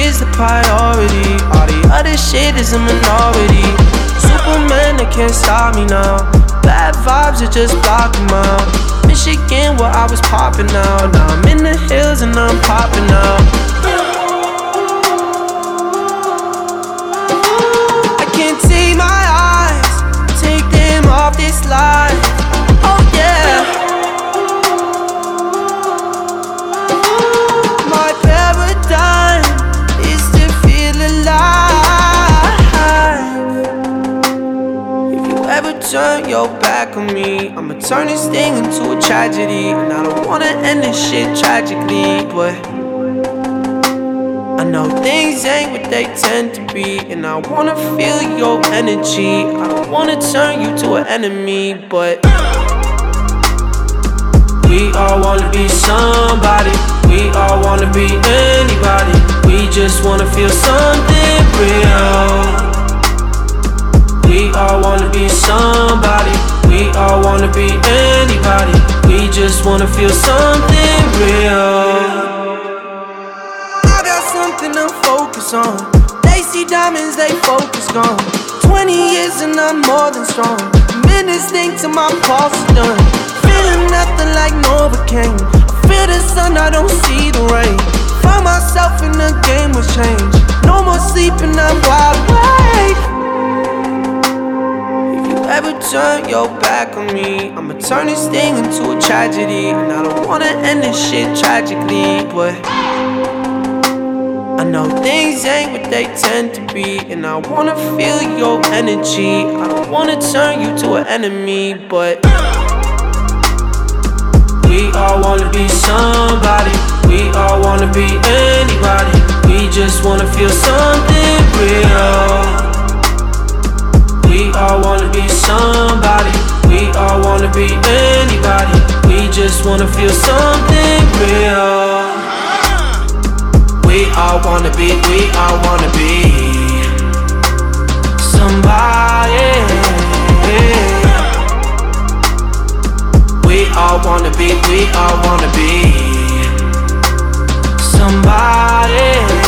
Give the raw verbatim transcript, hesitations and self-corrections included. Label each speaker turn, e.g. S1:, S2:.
S1: is the priority. All the other shit is a minority. Superman, they can't stop me now. Bad vibes are just blocking out. Michigan, where I was popping out. Now I'm in the hills and I'm popping out. I can't take my eyes, take them off this life. Oh yeah. My paradigm is to feel alive. If you ever turn your back on me, I'ma turn this thing into a tragedy. And I don't wanna end this shit tragically, but I know things ain't what they tend to be. And I wanna feel your energy. I don't wanna turn you to an enemy, but we all wanna be somebody. We all wanna be anybody. We just wanna feel something real. We all wanna be somebody. We all wanna be anybody. We just wanna feel something real. I got something to focus on. They see diamonds, they focus gone. Twenty years and I'm more than strong. Minutes think till my pulse is done. Feeling nothing like Novocaine. I feel the sun, I don't see the rain. Find myself in the game was changed. No more sleeping, I'm wide awake. Ever turn your back on me, I'ma turn this thing into a tragedy. And I don't wanna end this shit tragically, but I know things ain't what they tend to be. And I wanna feel your energy. I don't wanna turn you to an enemy, but we all wanna be somebody. We all wanna be anybody. We just wanna feel something real. We all wanna be somebody. We all wanna be anybody. We just wanna feel something real. We all wanna be, we all wanna be somebody. We all wanna be, we all wanna be somebody.